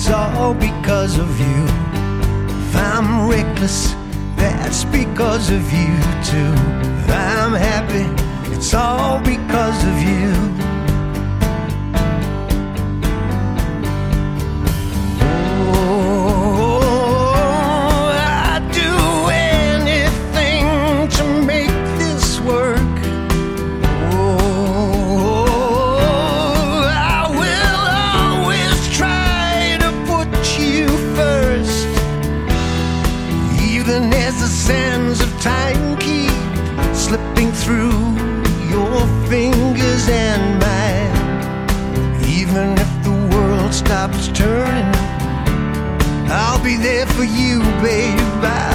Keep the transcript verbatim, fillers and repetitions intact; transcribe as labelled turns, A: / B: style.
A: it's all because of you. If I'm reckless, that's because of you too. If I'm happy, it's all because of you. Oh, I'd do anything to make this work. Oh, I will always try to put you first, even as the sands of time keep slipping through your fingers and mine. Even if the world stops turning, I'll be there for you, babe. I